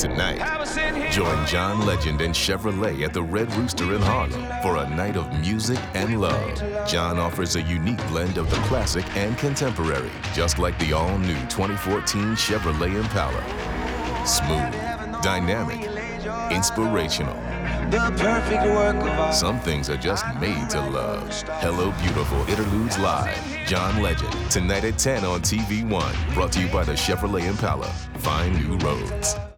tonight. Join John Legend and Chevrolet at the Red Rooster in Harlem for a night of music and love. John offers a unique blend of the classic and contemporary, just like the all-new 2014 Chevrolet Impala. Smooth, dynamic, inspirational. The perfect work of art. Some things are just made to love. Hello Beautiful Interludes Live. John Legend, tonight at 10 on TV1. Brought to you by the Chevrolet Impala. Find new roads.